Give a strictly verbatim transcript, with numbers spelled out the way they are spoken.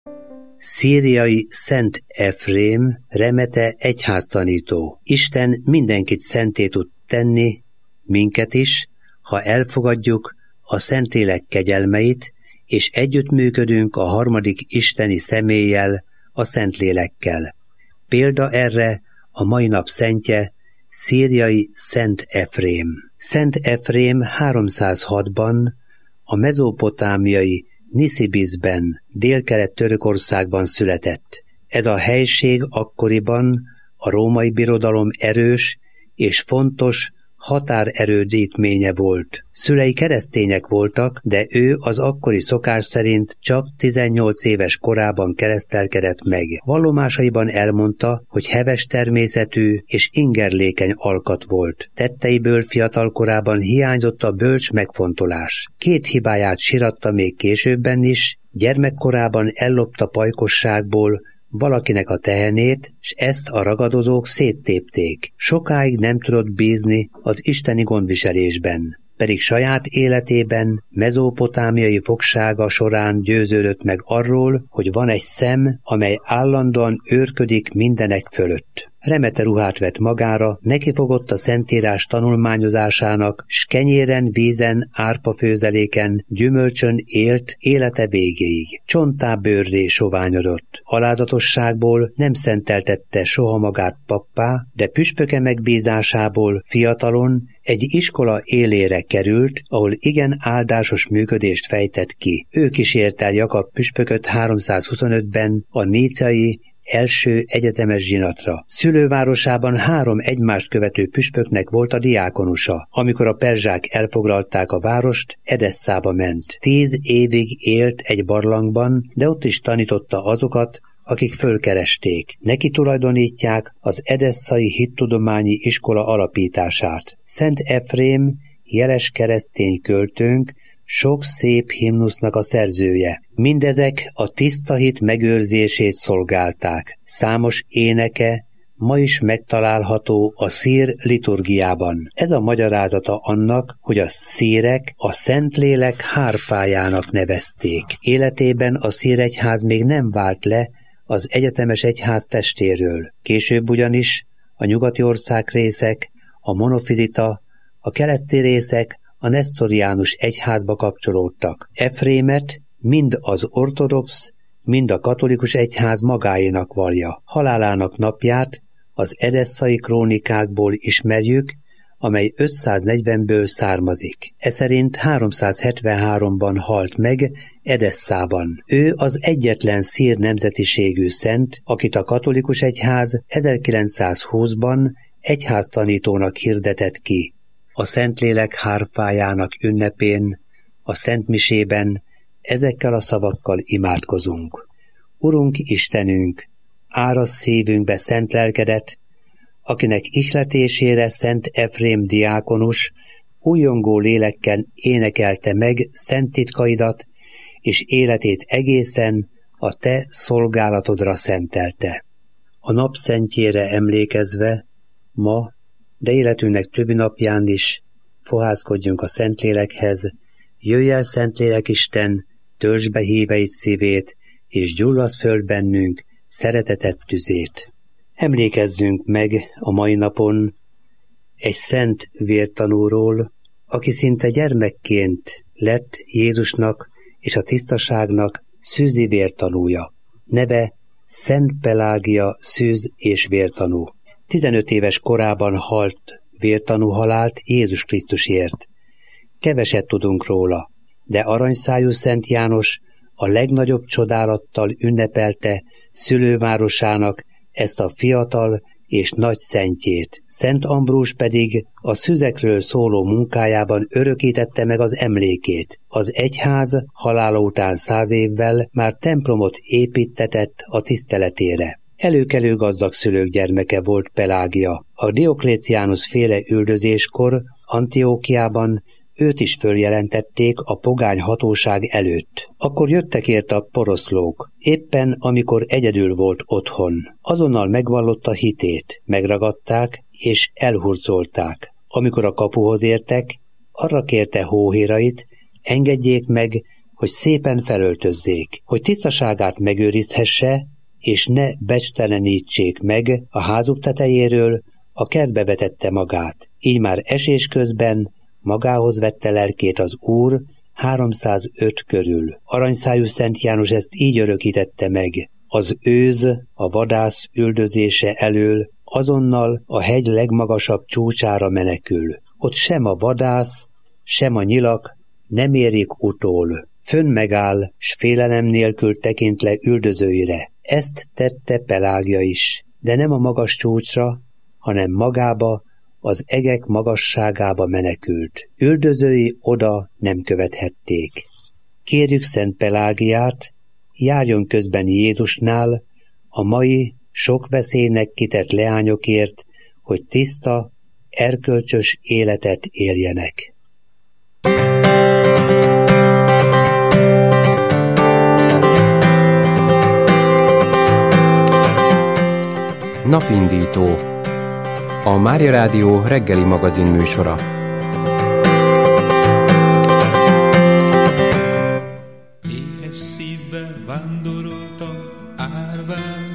Szíriai Szent Efrém, remete egyháztanító. Isten mindenkit szenté tud tenni, minket is, ha elfogadjuk a Szentlélek kegyelmeit, és együttműködünk a harmadik isteni személlyel, a Szentlélekkel. Példa erre a mai nap szentje, szíriai Szent Efrém. Szent Efrém háromszázhatban a mezopotámiai Nisibisben, délkelet-Törökországban született. Ez a helység akkoriban a római birodalom erős és fontos határerődítménye volt. Szülei keresztények voltak, de ő az akkori szokás szerint csak tizennyolc éves korában keresztelkedett meg. Vallomásaiban elmondta, hogy heves természetű és ingerlékeny alkat volt. Tetteiből fiatal korában hiányzott a bölcs megfontolás. Két hibáját siratta még későbben is, gyermekkorában ellopta pajkosságból valakinek a tehenét, s ezt a ragadozók széttépték. Sokáig nem tudott bízni az isteni gondviselésben, pedig saját életében mezopotámiai fogsága során győződött meg arról, hogy van egy szem, amely állandóan őrködik mindenek fölött. Remete ruhát vett magára, nekifogott a Szentírás tanulmányozásának, s kenyéren, vízen, árpafőzeléken, gyümölcsön élt élete végéig. Csontá bőrré soványodott. Alázatosságból nem szenteltette soha magát pappá, de püspöke megbízásából fiatalon egy iskola élére került, ahol igen áldásos működést fejtett ki. Ő kísért el Jakab püspököt háromszázhuszonötben a níceai első egyetemes zsinatra. Szülővárosában három egymást követő püspöknek volt a diákonusa. Amikor a perzsák elfoglalták a várost, Edesszába ment. Tíz évig élt egy barlangban, de ott is tanította azokat, akik fölkeresték. Neki tulajdonítják az edesszai hittudományi iskola alapítását. Szent Efrém, jeles keresztény költőnk, sok szép himnusznak a szerzője. Mindezek a tiszta hit megőrzését szolgálták. Számos éneke ma is megtalálható a szír liturgiában. Ez a magyarázata annak, hogy a szírek a Szentlélek hárfájának nevezték. Életében a szíregyház még nem vált le az egyetemes egyház testéről. Később ugyanis a nyugati országrészek, a monofizita, a keleti részek a nesztoriánus egyházba kapcsolódtak. Efrémet mind az ortodox, mind a katolikus egyház magáénak vallja. Halálának napját az edesszai krónikákból ismerjük, amely ötszáznegyvenből származik. Eszerint háromszázhetvenháromban halt meg Edesszában. Ő az egyetlen szír nemzetiségű szent, akit a katolikus egyház ezerkilencszázhúszban egyháztanítónak hirdetett ki. A Szentlélek hárfájának ünnepén, a szentmisében ezekkel a szavakkal imádkozunk. Urunk Istenünk, árasz szívünkbe szent lelkedet, akinek ihletésére Szent Efrém diákonus újongó lélekkel énekelte meg szent titkaidat, és életét egészen a te szolgálatodra szentelte. A napszentjére emlékezve ma, de életünknek többi napján is fohászkodjunk a Szentlélekhez, jöjj el Szentlélek Isten, töltsd be híveit szívét, és gyullasz föl bennünk szeretetet tüzét. Emlékezzünk meg a mai napon egy szent vértanúról, aki szinte gyermekként lett Jézusnak és a tisztaságnak szűzi vértanúja. Neve Szent Pelágia szűz és vértanú. tizenöt éves korában halt vértanú halált Jézus Krisztusért. Keveset tudunk róla, de aranyszájú Szent János a legnagyobb csodálattal ünnepelte szülővárosának ezt a fiatal és nagy szentjét. Szent Ambrus pedig a szüzekről szóló munkájában örökítette meg az emlékét. Az egyház halála után száz évvel már templomot építtetett a tiszteletére. Előkelő gazdag szülők gyermeke volt Pelágia. A Diokléciánus féle üldözéskor Antiókiában őt is följelentették a pogány hatóság előtt. Akkor jöttek érte a poroszlók, éppen amikor egyedül volt otthon. Azonnal megvallotta hitét, megragadták és elhurcolták. Amikor a kapuhoz értek, arra kérte hóhérait, engedjék meg, hogy szépen felöltözzék, hogy tisztaságát megőrizhesse, és ne becstelenítsék meg a házuk tetejéről, a kertbe vetette magát. Így már esés közben magához vette lelkét az Úr háromszázöt körül. Aranyszájú Szent János ezt így örökítette meg. Az őz, a vadász üldözése elől azonnal a hegy legmagasabb csúcsára menekül. Ott sem a vadász, sem a nyilak nem érik utól. Fönn megáll, s félelem nélkül tekint le üldözőire. Ezt tette Pelágia is, de nem a magas csúcsra, hanem magába, az egek magasságába menekült. Üldözői oda nem követhették. Kérjük Szent Pelágiát, járjon közben Jézusnál, a mai sok veszélynek kitett leányokért, hogy tiszta, erkölcsös életet éljenek. Napindító, a Mária Rádió reggeli magazin műsora. Éhes szívvel vándoroltam árván,